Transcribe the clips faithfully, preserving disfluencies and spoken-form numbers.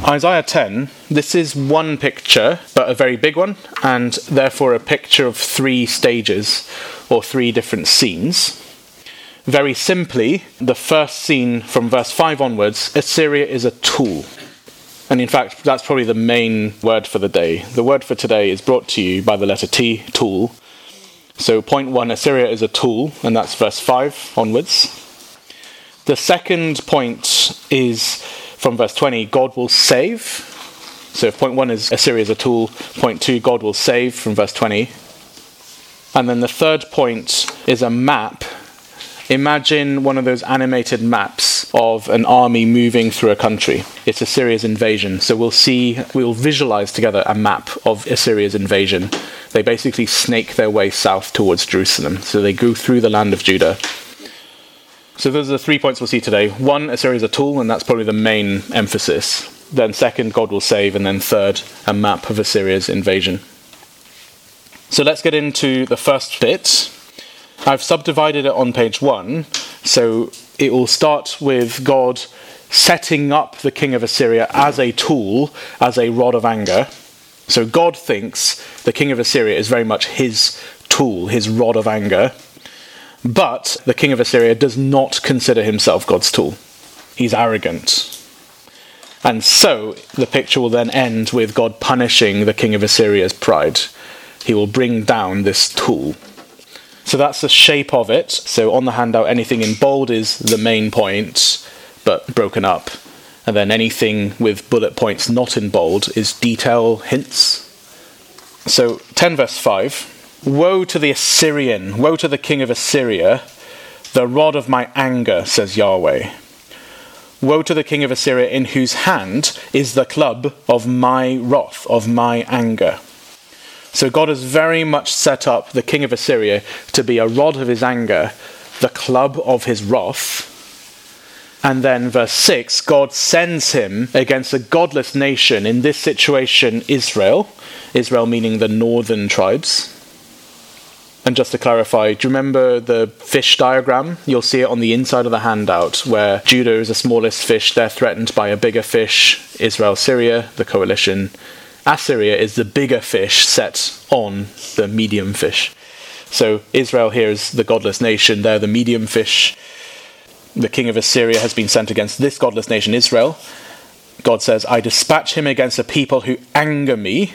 Isaiah ten, this is one picture, but a very big one, and therefore a picture of three stages, or three different scenes. Very simply, the first scene from verse five onwards, Assyria is a tool. And in fact, that's probably the main word for the day. The word for today is brought to you by the letter T, tool. So point one, Assyria is a tool, and that's verse five onwards. The second point is from verse twenty, God will save. So if point one is Assyria is a tool, point two, God will save from verse twenty. And then the third point is a map. Imagine one of those animated maps of an army moving through a country. It's Assyria's invasion. So we'll see, we'll visualize together a map of Assyria's invasion. They basically snake their way south towards Jerusalem. So they go through the land of Judah. So those are the three points we'll see today. One, Assyria is a tool, and that's probably the main emphasis. Then second, God will save, and then third, a map of Assyria's invasion. So let's get into the first bit. I've subdivided it on page one, so it will start with God setting up the king of Assyria as a tool, as a rod of anger. So God thinks the king of Assyria is very much his tool, his rod of anger. But the king of Assyria does not consider himself God's tool. He's arrogant. And so the picture will then end with God punishing the king of Assyria's pride. He will bring down this tool. So that's the shape of it. So on the handout, anything in bold is the main point, but broken up. And then anything with bullet points not in bold is detail hints. So ten verse five. Woe to the Assyrian, woe to the king of Assyria, the rod of my anger, says Yahweh. Woe to the king of Assyria in whose hand is the club of my wrath, of my anger. So God has very much set up the king of Assyria to be a rod of his anger, the club of his wrath. And then verse six, God sends him against a godless nation, in this situation Israel, Israel meaning the northern tribes. And just to clarify, do you remember the fish diagram? You'll see it on the inside of the handout, where Judah is the smallest fish, they're threatened by a bigger fish, Israel, Syria, the coalition. Assyria is the bigger fish set on the medium fish. So Israel here is the godless nation, they're the medium fish. The king of Assyria has been sent against this godless nation, Israel. God says, I dispatch him against a people who anger me.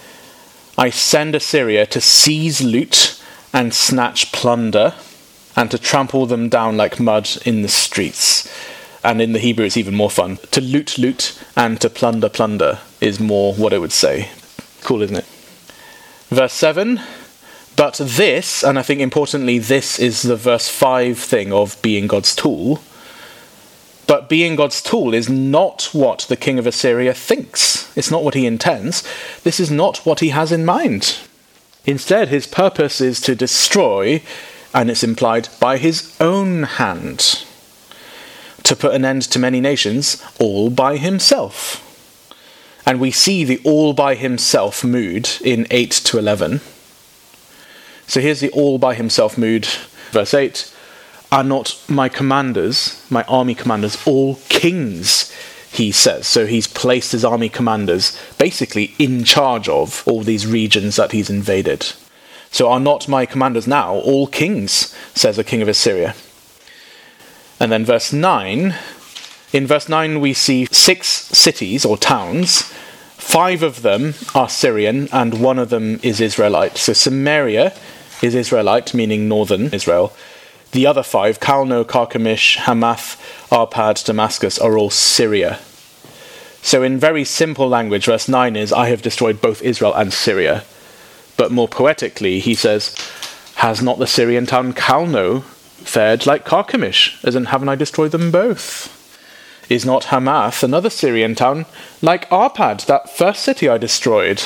I send Assyria to seize loot and snatch plunder, and to trample them down like mud in the streets. And in the Hebrew it's even more fun. To loot, loot, and to plunder, plunder is more what it would say. Cool, isn't it? Verse seven, but this, and I think importantly this is the verse five thing of being God's tool, but being God's tool is not what the king of Assyria thinks. It's not what he intends. This is not what he has in mind. Instead, his purpose is to destroy, and it's implied, by his own hand, to put an end to many nations all by himself. And we see the all by himself mood in eight to eleven. So here's the all by himself mood, verse eight. Are not my commanders, my army commanders, all kings, he says. So he's placed his army commanders basically in charge of all these regions that he's invaded. So are not my commanders now all kings, says the king of Assyria. And then verse nine, in verse nine we see six cities or towns. Five of them are Syrian and one of them is Israelite. So Samaria is Israelite, meaning northern Israel. The other five, Calno, Carchemish, Hamath, Arpad, Damascus, are all Syria. So in very simple language, verse nine is, I have destroyed both Israel and Syria. But more poetically, he says, has not the Syrian town Calno fared like Carchemish, as in haven't I destroyed them both? Is not Hamath, another Syrian town, like Arpad, that first city I destroyed?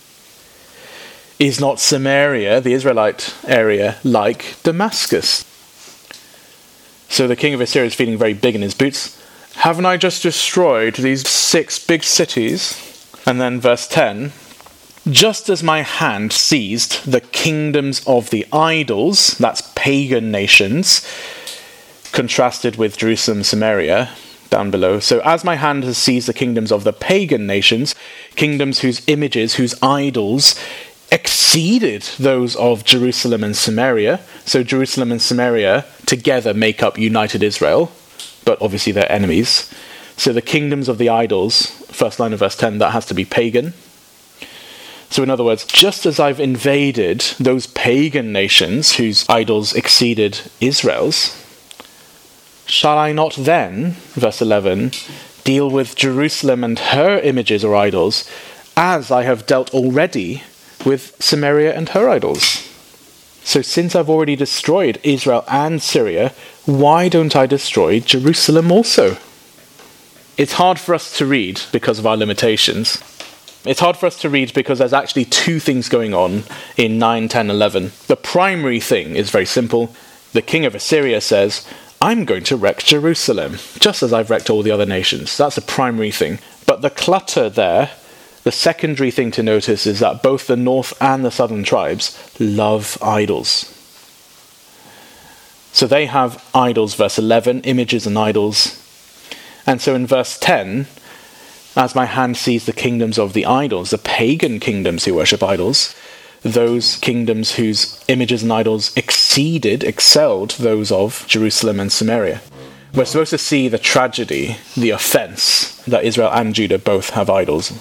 Is not Samaria, the Israelite area, like Damascus? So the king of Assyria is feeling very big in his boots. Haven't I just destroyed these six big cities? And then verse ten, just as my hand seized the kingdoms of the idols, that's pagan nations, contrasted with Jerusalem, Samaria, down below. So as my hand has seized the kingdoms of the pagan nations, kingdoms whose images, whose idols exceeded those of Jerusalem and Samaria. So Jerusalem and Samaria together make up united Israel, but obviously they're enemies. So the kingdoms of the idols, first line of verse ten, that has to be pagan. So in other words, just as I've invaded those pagan nations whose idols exceeded Israel's, shall I not then, verse eleven, deal with Jerusalem and her images or idols, as I have dealt already with Samaria and her idols? So since I've already destroyed Israel and Syria, why don't I destroy Jerusalem also? It's hard for us to read because of our limitations. It's hard for us to read because there's actually two things going on in nine, ten, eleven. The primary thing is very simple. The king of Assyria says, I'm going to wreck Jerusalem, just as I've wrecked all the other nations. That's the primary thing. But the clutter there, the secondary thing to notice is that both the north and the southern tribes love idols. So they have idols, verse eleven, images and idols. And so in verse ten, as my hand sees the kingdoms of the idols, the pagan kingdoms who worship idols, those kingdoms whose images and idols exceeded, excelled those of Jerusalem and Samaria. We're supposed to see the tragedy, the offense, that Israel and Judah both have idols.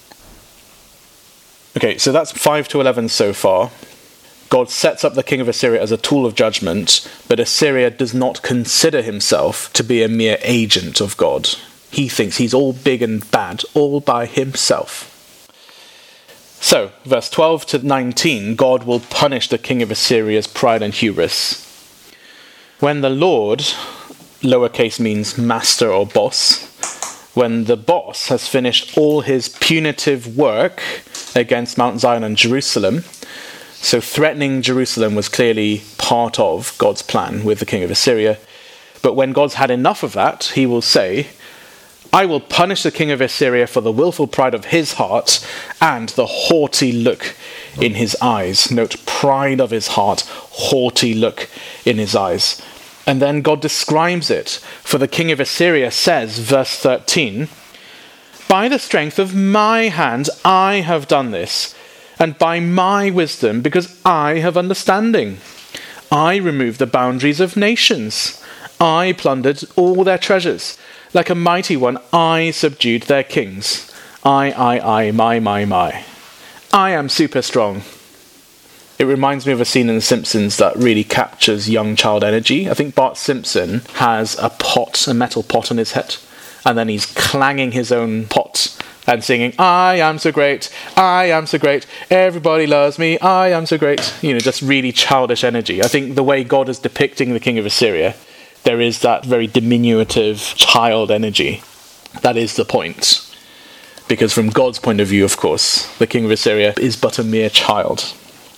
Okay, so that's five to eleven so far. God sets up the king of Assyria as a tool of judgment, but Assyria does not consider himself to be a mere agent of God. He thinks he's all big and bad, all by himself. So, verse twelve to nineteen, God will punish the king of Assyria's pride and hubris. When the Lord, lowercase means master or boss, when the boss has finished all his punitive work against Mount Zion and Jerusalem, so threatening Jerusalem was clearly part of God's plan with the king of Assyria. But when God's had enough of that, he will say, I will punish the king of Assyria for the willful pride of his heart and the haughty look in his eyes. Note, pride of his heart, haughty look in his eyes. And then God describes it. For the king of Assyria says, verse thirteen, by the strength of my hand I have done this, and by my wisdom, because I have understanding. I removed the boundaries of nations. I plundered all their treasures. Like a mighty one, I subdued their kings. I, I, I, my, my, my. I am super strong. It reminds me of a scene in The Simpsons that really captures young child energy. I think Bart Simpson has a pot, a metal pot on his head, and then he's clanging his own pot and singing, I am so great, I am so great, everybody loves me, I am so great. You know, just really childish energy. I think the way God is depicting the king of Assyria, there is that very diminutive child energy. That is the point. Because from God's point of view, of course, the king of Assyria is but a mere child.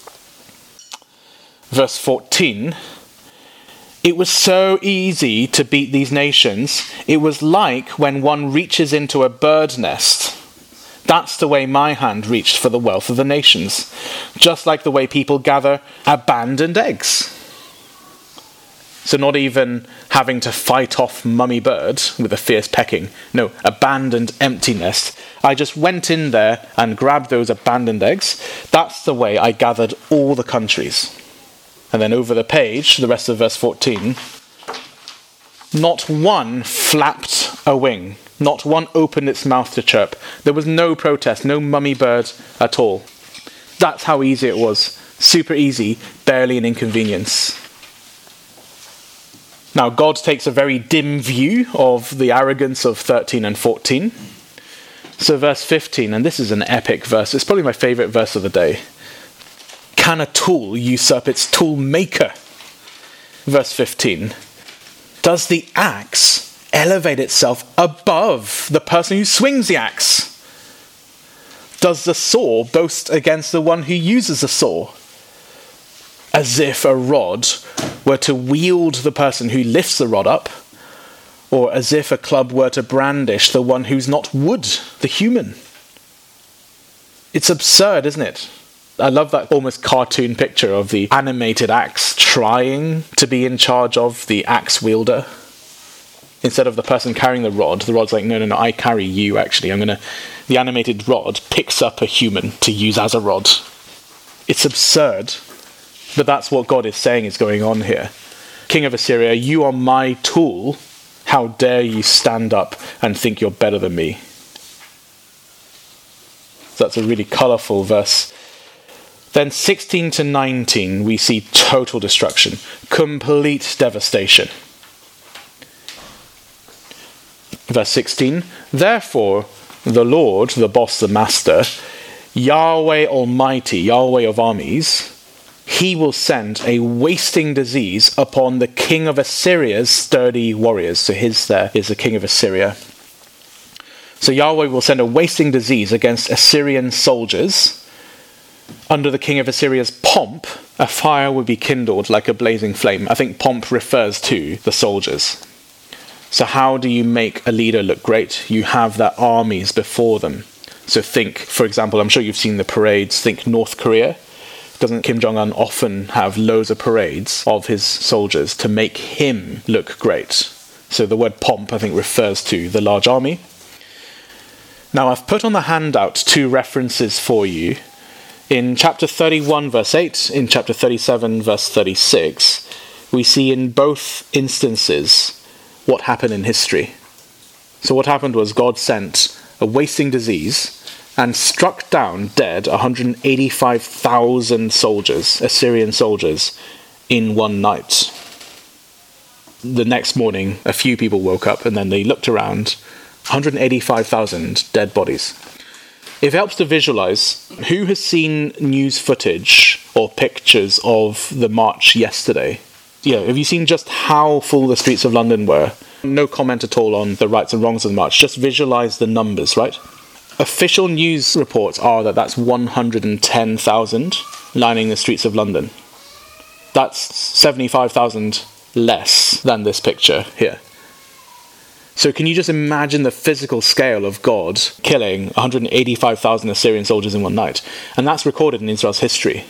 Verse fourteen, it was so easy to beat these nations. It was like when one reaches into a bird nest. That's the way my hand reached for the wealth of the nations. Just like the way people gather abandoned eggs. So not even having to fight off mummy birds with a fierce pecking. No, abandoned empty nest. I just went in there and grabbed those abandoned eggs. That's the way I gathered all the countries. And then over the page, the rest of verse fourteen, not one flapped a wing. Not one opened its mouth to chirp. There was no protest, no mummy bird at all. That's how easy it was. Super easy, barely an inconvenience. Now, God takes a very dim view of the arrogance of thirteen and fourteen. So verse fifteen, and this is an epic verse. It's probably my favourite verse of the day. Can a tool usurp its tool maker? Verse fifteen. Does the axe elevate itself above the person who swings the axe? Does the saw boast against the one who uses the saw? As if a rod were to wield the person who lifts the rod up, or as if a club were to brandish the one who's not wood, the human. It's absurd, isn't it? I love that almost cartoon picture of the animated axe trying to be in charge of the axe wielder. Instead of the person carrying the rod, the rod's like, no, no, no, I carry you, actually. I'm going to... The animated rod picks up a human to use as a rod. It's absurd, but that's what God is saying is going on here. King of Assyria, you are my tool. How dare you stand up and think you're better than me? So that's a really colourful verse. Then sixteen to nineteen, we see total destruction, complete devastation. Verse sixteen, therefore, the Lord, the boss, the master, Yahweh Almighty, Yahweh of armies, he will send a wasting disease upon the king of Assyria's sturdy warriors. So his there is the king of Assyria. So Yahweh will send a wasting disease against Assyrian soldiers. Under the king of Assyria's pomp, a fire would be kindled like a blazing flame. I think pomp refers to the soldiers. So how do you make a leader look great? You have their armies before them. So think, for example, I'm sure you've seen the parades. Think North Korea. Doesn't Kim Jong-un often have loads of parades of his soldiers to make him look great? So the word pomp, I think, refers to the large army. Now, I've put on the handout two references for you. In chapter thirty-one, verse eight, in chapter thirty-seven, verse thirty-six, we see in both instances what happened in history. So what happened was God sent a wasting disease and struck down dead one hundred eighty-five thousand soldiers, Assyrian soldiers, in one night. The next morning, a few people woke up and then they looked around, one hundred eighty-five thousand dead bodies. It helps to visualize who has seen news footage or pictures of the march yesterday. Yeah, have you seen just how full the streets of London were? No comment at all on the rights and wrongs of the march. Just visualize the numbers, right? Official news reports are that that's one hundred ten thousand lining the streets of London. That's seventy-five thousand less than this picture here. So can you just imagine the physical scale of God killing one hundred eighty-five thousand Assyrian soldiers in one night? And that's recorded in Israel's history.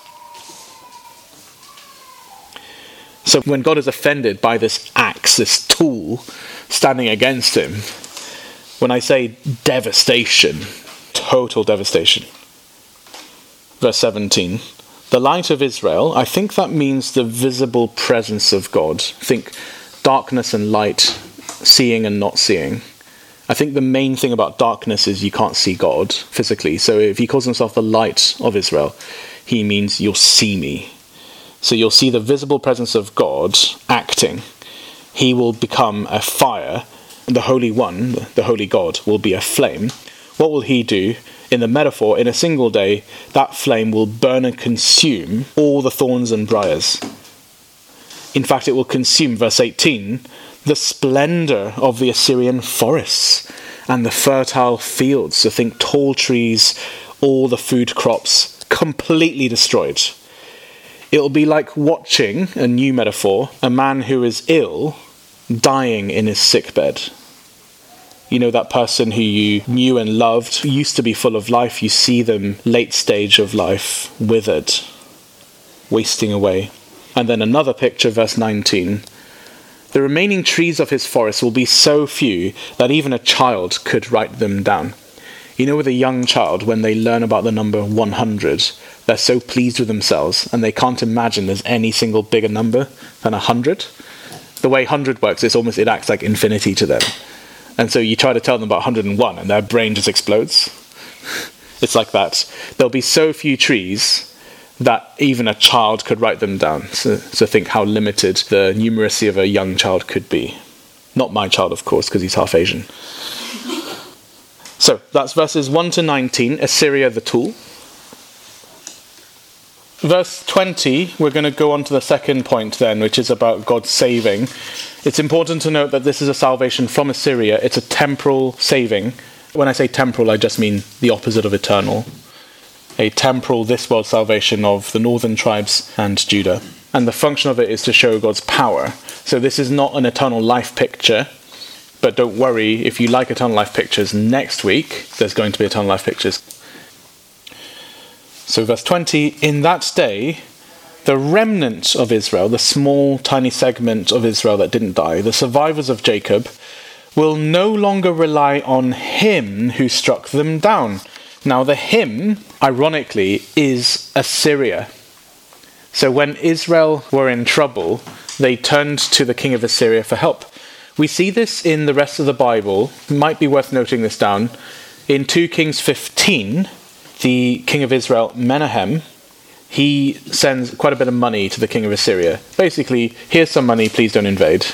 So when God is offended by this axe, this tool standing against him, when I say devastation, total devastation. Verse seventeen, the light of Israel, I think that means the visible presence of God. Think darkness and light, seeing and not seeing. I think the main thing about darkness is you can't see God physically. So if he calls himself the light of Israel, he means you'll see me. So you'll see the visible presence of God acting. He will become a fire. The Holy One, the Holy God, will be a flame. What will he do? In the metaphor, in a single day, that flame will burn and consume all the thorns and briars. In fact, it will consume, verse eighteen, the splendor of the Assyrian forests and the fertile fields. So think tall trees, all the food crops, completely destroyed. It'll be like watching, a new metaphor, a man who is ill dying in his sickbed. You know, that person who you knew and loved, used to be full of life, you see them late stage of life, withered, wasting away. And then another picture, verse nineteen. The remaining trees of his forest will be so few that even a child could write them down. You know, with a young child, when they learn about the number one hundred, they're so pleased with themselves and they can't imagine there's any single bigger number than one hundred. The way one hundred works, it's almost, it acts like infinity to them. And so you try to tell them about one hundred and one and their brain just explodes. It's like that. There'll be so few trees that even a child could write them down. So, so think how limited the numeracy of a young child could be. Not my child, of course, because he's half Asian. So that's verses one to nineteen, Assyria the tool. Verse twenty, we're going to go on to the second point then, which is about God saving. It's important to note that this is a salvation from Assyria. It's a temporal saving. When I say temporal, I just mean the opposite of eternal. A temporal, this world salvation of the northern tribes and Judah. And the function of it is to show God's power. So this is not an eternal life picture. But don't worry, if you like eternal life pictures, next week there's going to be eternal life pictures. So verse twenty, in that day The remnant of Israel, the small, tiny segment of Israel that didn't die, the survivors of Jacob, will no longer rely on him who struck them down. Now, the him, ironically, is Assyria. So when Israel were in trouble, they turned to the king of Assyria for help. We see this in the rest of the Bible. It might be worth noting this down. In two Kings fifteen, the king of Israel, Menahem, he sends quite a bit of money to the king of Assyria. Basically, here's some money, please don't invade.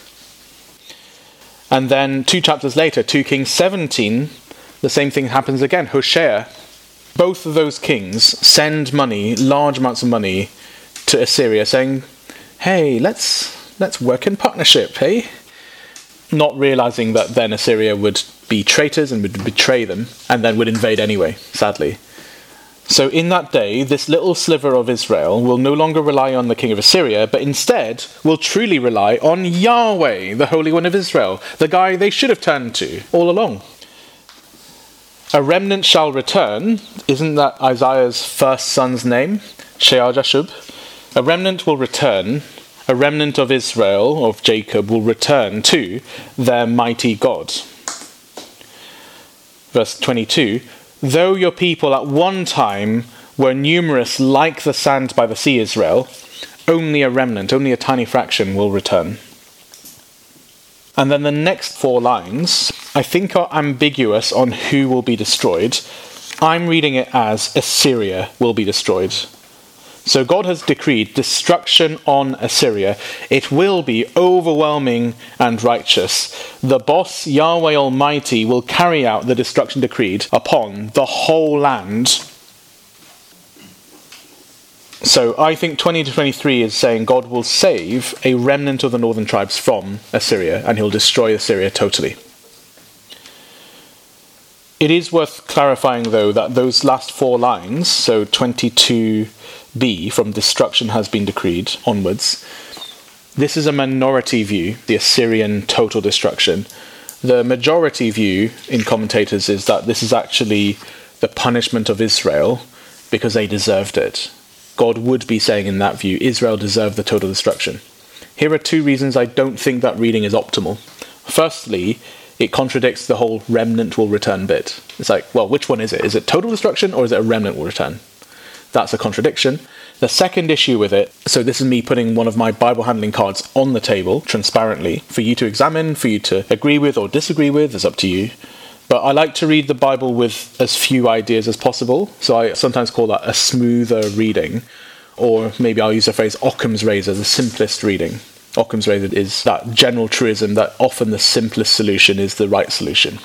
And then two chapters later, two Kings seventeen, the same thing happens again. Hoshea. Both of those kings send money, large amounts of money, to Assyria, saying, hey, let's let's work in partnership, hey? Not realizing that then Assyria would be traitors and would betray them, and then would invade anyway, sadly. So in that day, this little sliver of Israel will no longer rely on the king of Assyria, but instead will truly rely on Yahweh, the Holy One of Israel, the guy they should have turned to all along. A remnant shall return. Isn't that Isaiah's first son's name? Shear-Jashub. A remnant will return. A remnant of Israel, of Jacob, will return to their mighty God. Verse twenty-two. Though your people at one time were numerous like the sand by the sea, Israel, only a remnant, only a tiny fraction will return. And then the next four lines, I think, are ambiguous on who will be destroyed. I'm reading it as Assyria will be destroyed. So God has decreed destruction on Assyria. It will be overwhelming and righteous. The boss, Yahweh Almighty, will carry out the destruction decreed upon the whole land. So I think twenty to twenty-three is saying God will save a remnant of the northern tribes from Assyria, and he'll destroy Assyria totally. It is worth clarifying, though, that those last four lines, so twenty-two b, from destruction has been decreed onwards, this is a minority view, the Assyrian total destruction. The majority view in commentators is that this is actually the punishment of Israel because they deserved it. God would be saying in that view, Israel deserved the total destruction. Here are two reasons I don't think that reading is optimal. Firstly, it contradicts the whole remnant will return bit. It's like, well, which one is it? Is it total destruction or is it a remnant will return? That's a contradiction. The second issue with it, so this is me putting one of my Bible handling cards on the table, transparently, for you to examine, for you to agree with or disagree with, it's up to you. But I like to read the Bible with as few ideas as possible, so I sometimes call that a smoother reading, or maybe I'll use the phrase Occam's razor, the simplest reading. Occam's razor is that general truism that often the simplest solution is the right solution.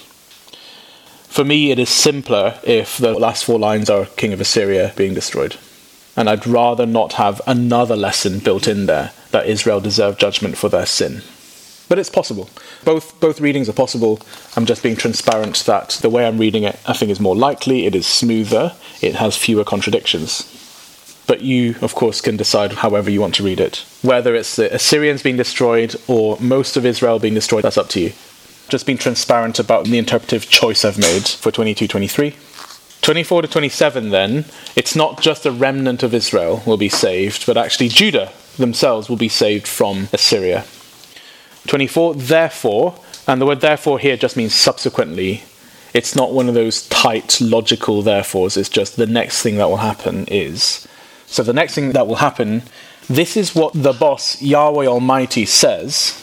For me, it is simpler if the last four lines are King of Assyria being destroyed. And I'd rather not have another lesson built in there that Israel deserved judgment for their sin. But it's possible. Both both readings are possible. I'm just being transparent that the way I'm reading it, I think, is more likely. It is smoother. It has fewer contradictions. But you, of course, can decide however you want to read it. Whether it's the Assyrians being destroyed or most of Israel being destroyed, that's up to you. Just being transparent about the interpretive choice I've made for twenty-two twenty-three. twenty-four to twenty-seven then, it's not just a remnant of Israel will be saved, but actually Judah themselves will be saved from Assyria. twenty-four, therefore, and the word therefore here just means subsequently. It's not one of those tight, logical therefores, it's just the next thing that will happen is. So the next thing that will happen, this is what the boss, Yahweh Almighty, says.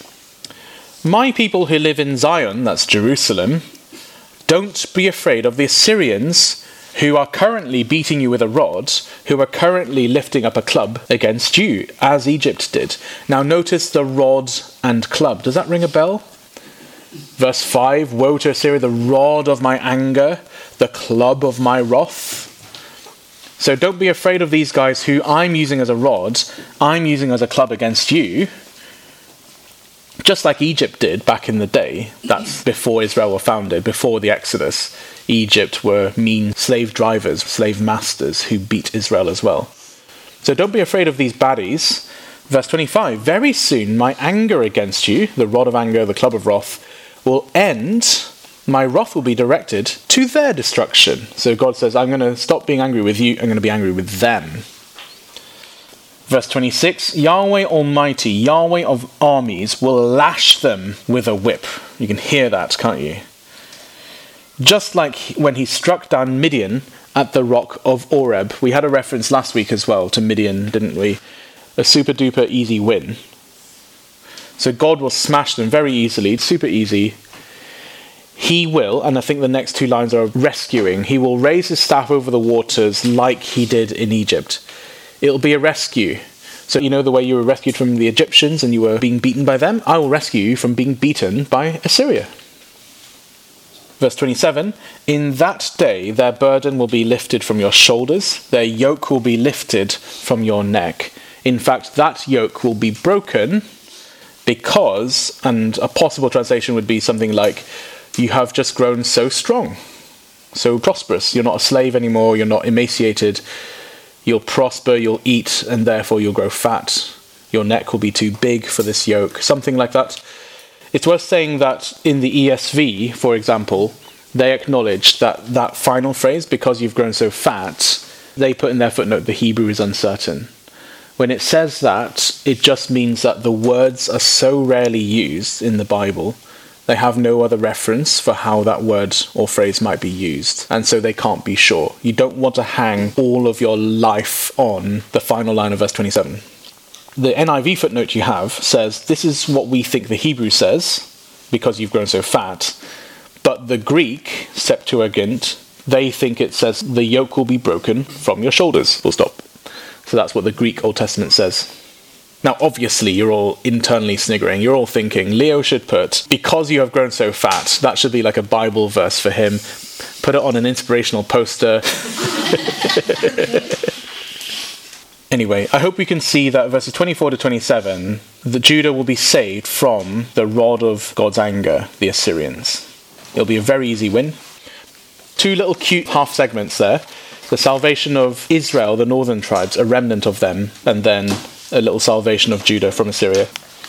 My people who live in Zion, that's Jerusalem, don't be afraid of the Assyrians who are currently beating you with a rod, who are currently lifting up a club against you, as Egypt did. Now notice the rod and club. Does that ring a bell? Verse five, woe to Assyria, the rod of my anger, the club of my wrath. So don't be afraid of these guys who I'm using as a rod, I'm using as a club against you. Just like Egypt did back in the day, that's before Israel were founded, before the Exodus. Egypt were mean slave drivers, slave masters who beat Israel as well. So don't be afraid of these baddies. Verse twenty-five, very soon my anger against you, the rod of anger, the club of wrath, will end. My wrath will be directed to their destruction. So God says, I'm going to stop being angry with you, I'm going to be angry with them. Verse twenty-six, Yahweh Almighty, Yahweh of armies, will lash them with a whip. You can hear that, can't you? Just like when he struck down Midian at the rock of Oreb. We had a reference last week as well to Midian, didn't we? A super duper easy win. So God will smash them very easily, super easy. He will, and I think the next two lines are rescuing, he will raise his staff over the waters like he did in Egypt. It'll be a rescue. So you know the way you were rescued from the Egyptians and you were being beaten by them? I will rescue you from being beaten by Assyria. Verse twenty-seven, in that day their burden will be lifted from your shoulders, their yoke will be lifted from your neck. In fact, that yoke will be broken because, and a possible translation would be something like, you have just grown so strong, so prosperous. You're not a slave anymore, you're not emaciated. You'll prosper, you'll eat, and therefore you'll grow fat. Your neck will be too big for this yoke, something like that. It's worth saying that in the E S V, for example, they acknowledge that that final phrase, because you've grown so fat, they put in their footnote, the Hebrew is uncertain. When it says that, it just means that the words are so rarely used in the Bible, they have no other reference for how that word or phrase might be used, and so they can't be sure. You don't want to hang all of your life on the final line of verse twenty-seven. The N I V footnote you have says, this is what we think the Hebrew says, because you've grown so fat, but the Greek, Septuagint, they think it says, the yoke will be broken from your shoulders, full stop. So that's what the Greek Old Testament says. Now, obviously, you're all internally sniggering. You're all thinking, Leo should put, because you have grown so fat, that should be like a Bible verse for him. Put it on an inspirational poster. Anyway, I hope we can see that verses twenty-four to twenty-seven, that Judah will be saved from the rod of God's anger, the Assyrians. It'll be a very easy win. Two little cute half segments there. The salvation of Israel, the northern tribes, a remnant of them, and then a little salvation of Judah from Assyria.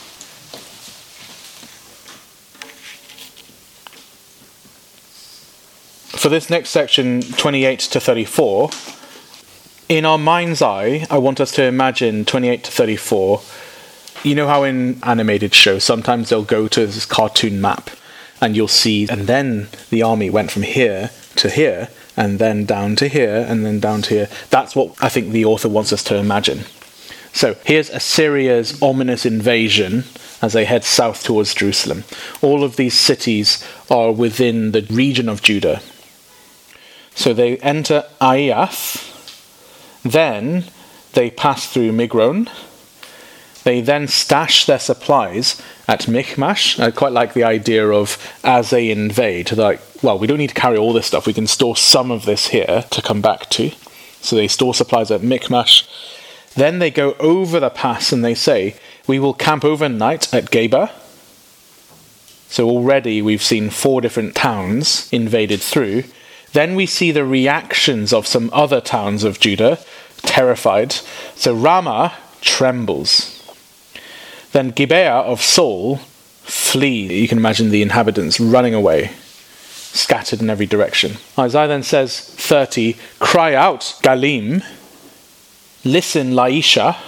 For this next section, twenty-eight to thirty-four, in our mind's eye, I want us to imagine twenty-eight to thirty-four. You know how in animated shows, sometimes they'll go to this cartoon map, and you'll see, and then the army went from here to here, and then down to here, and then down to here. That's what I think the author wants us to imagine. So here's Assyria's ominous invasion as they head south towards Jerusalem. All of these cities are within the region of Judah. So they enter Aiath, then they pass through Migron. They then stash their supplies at Michmash. I quite like the idea of, as they invade, they're like, well, we don't need to carry all this stuff. We can store some of this here to come back to. So they store supplies at Michmash. Then they go over the pass and they say, we will camp overnight at Geba. So already we've seen four different towns invaded through. Then we see the reactions of some other towns of Judah, terrified. So Ramah trembles. Then Gibeah of Saul flee. You can imagine the inhabitants running away, scattered in every direction. Isaiah then says, thirty, cry out, Galim. Listen, Laisha.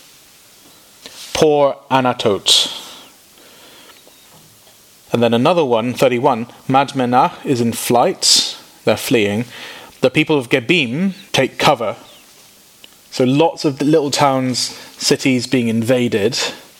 Poor Anatot. And then another one, thirty-one, Madmenah is in flight. They're fleeing. The people of Gebim take cover. So lots of little towns, cities being invaded.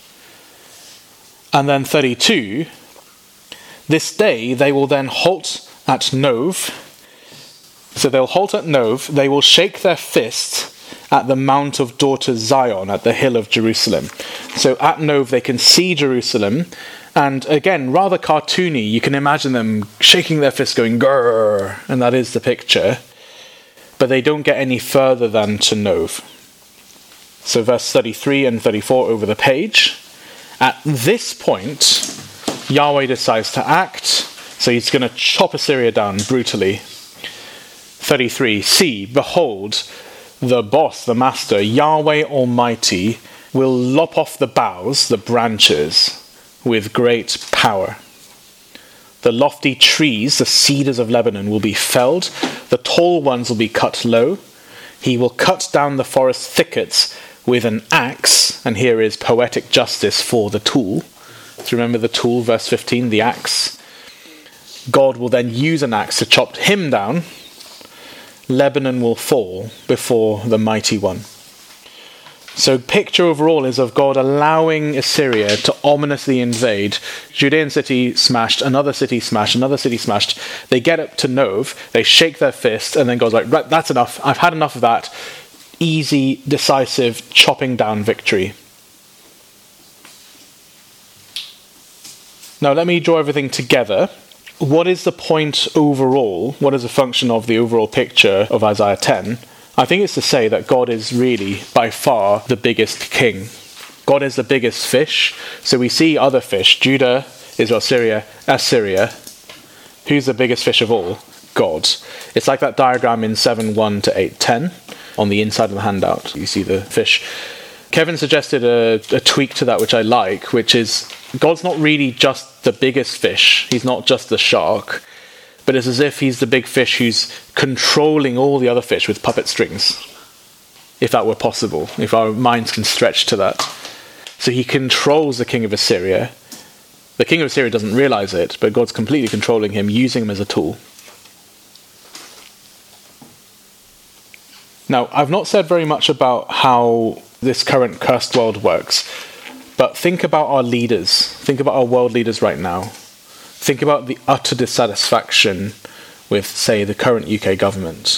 And then thirty-two, this day they will then halt at Nov. So they'll halt at Nov. They will shake their fist at the Mount of Daughters Zion, at the hill of Jerusalem. So at Nov they can see Jerusalem. And again, rather cartoony, you can imagine them shaking their fists going, grrr, and that is the picture. But they don't get any further than to Nov. So verse thirty-three and thirty-four over the page. At this point, Yahweh decides to act, so he's going to chop Assyria down brutally. thirty-three, see, behold, the boss, the master, Yahweh Almighty, will lop off the boughs, the branches, with great power. The lofty trees, the cedars of Lebanon, will be felled. The tall ones will be cut low. He will cut down the forest thickets with an axe, and here is poetic justice for the tool. Do you remember the tool, verse fifteen, the axe? God will then use an axe to chop him down. Lebanon will fall before the mighty one. So picture overall is of God allowing Assyria to ominously invade. Judean city smashed, another city smashed, another city smashed. They get up to Nov, they shake their fist, and then God's like, right, that's enough. I've had enough of that. Easy, decisive, chopping down victory. Now let me draw everything together. What is the point overall? What is the function of the overall picture of Isaiah ten? I think it's to say that God is really, by far, the biggest king. God is the biggest fish. So we see other fish, Judah, Israel, Syria, Assyria. Who's the biggest fish of all? God. It's like that diagram in seven one to eight ten. On the inside of the handout, you see the fish. Kevin suggested a, a tweak to that, which I like, which is God's not really just the biggest fish. He's not just the shark. But it's as if he's the big fish who's controlling all the other fish with puppet strings. If that were possible, if our minds can stretch to that. So he controls the king of Assyria. The king of Assyria doesn't realize it, but God's completely controlling him, using him as a tool. Now, I've not said very much about how this current cursed world works, but think about our leaders. Think about our world leaders right now. Think about the utter dissatisfaction with, say, the current U K government.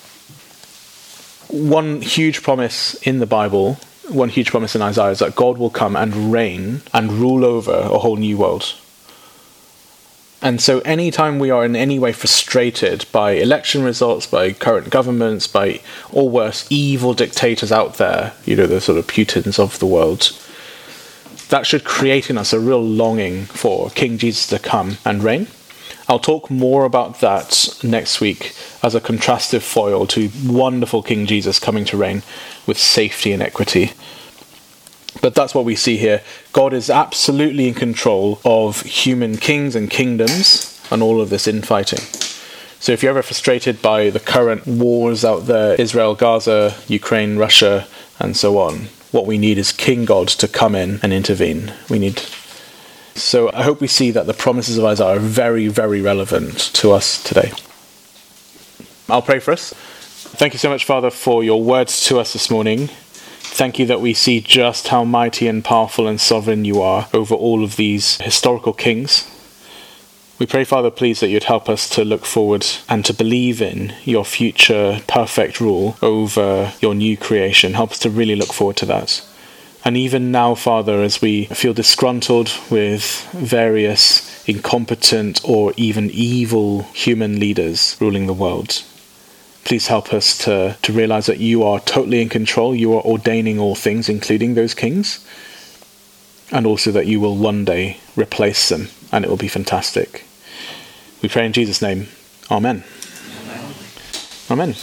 One huge promise in the Bible, one huge promise in Isaiah is that God will come and reign and rule over a whole new world. And so anytime we are in any way frustrated by election results, by current governments, by, or worse, evil dictators out there, you know, the sort of Putins of the world, that should create in us a real longing for King Jesus to come and reign. I'll talk more about that next week as a contrastive foil to wonderful King Jesus coming to reign with safety and equity. But that's what we see here. God is absolutely in control of human kings and kingdoms and all of this infighting. So if you're ever frustrated by the current wars out there, Israel, Gaza, Ukraine, Russia, and so on, what we need is King God to come in and intervene. We need. So I hope we see that the promises of Isaiah are very, very relevant to us today. I'll pray for us. Thank you so much, Father, for your words to us this morning. Thank you that we see just how mighty and powerful and sovereign you are over all of these historical kings. We pray, Father, please, that you'd help us to look forward and to believe in your future perfect rule over your new creation. Help us to really look forward to that. And even now, Father, as we feel disgruntled with various incompetent or even evil human leaders ruling the world, please help us to, to realize that you are totally in control. You are ordaining all things, including those kings. And also that you will one day replace them, and it will be fantastic. We pray in Jesus' name. Amen. Amen. Amen.